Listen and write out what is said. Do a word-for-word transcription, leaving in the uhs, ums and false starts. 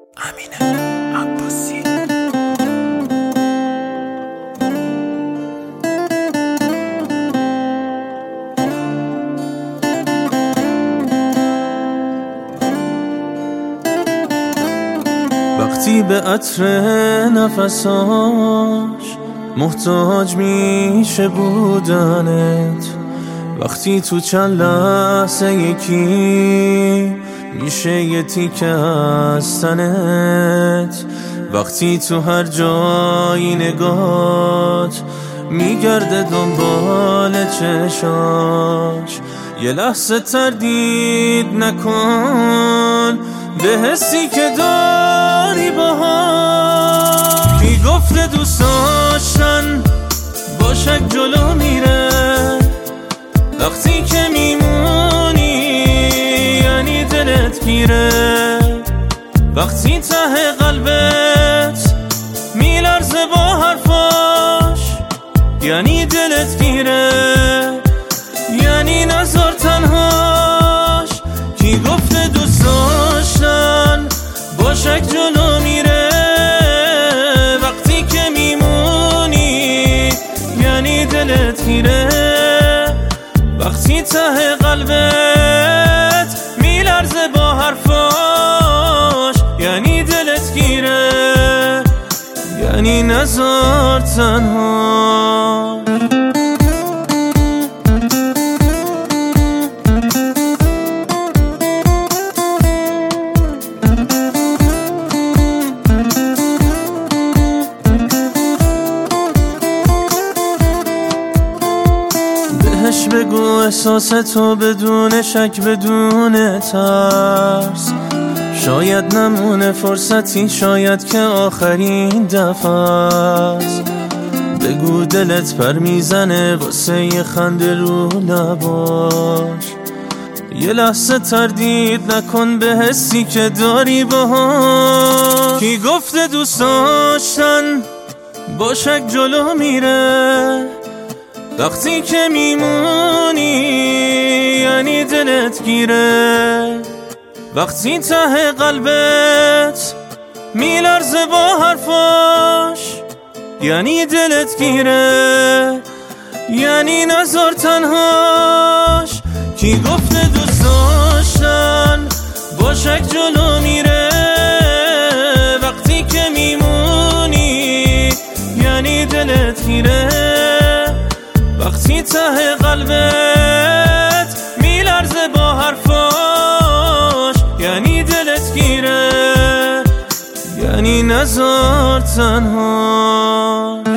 امین عباسی. وقتی به عطر نفساش محتاج میشه بودنت، وقتی تو چند لحظه یکی میشه یه تیکه از تنت، وقتی تو هر جایی نگات میگرده دنبال چشاش، یه لحظه تردید نکن به حسی که داری باهاش. کی گفته دوست داشتن با شک جلو میره، وقتی که میمونی یعنی دلت گیره، وقتی ته قلبت میلرزه با حرفاش یعنی دلت گیره، یعنی نذار تنهاش. کی گفته دوست داشتن با شک جلو میره، وقتی که میمونی یعنی دلت گیره، وقتی ته قلبت میلرزه با حرفاش یعنی دلت گیره، یعنی نذار تنها. بهش بگو احساس تو بدون شک بدون ترس، شاید نمونه فرصتی، شاید که آخرین دفعه است. بگو دلت پر میزنه واسه یه خنده رو لباش، یه لحظه تردید نکن به حسی که داری باهاش. کی گفته دوست داشتن با شک جلو میره، وقتی که میمونی یعنی دلت گیره، وقتی ته قلبت میلرزه با حرفاش یعنی دلت گیره، یعنی نذار تنهاش. کی گفته دوست داشتن با شک جلو میره، وقتی که میمونی یعنی دلت گیره، وقتی ته قلبت میلرزه با حرفاش یعنی دلت گیره، یعنی نذار تنها.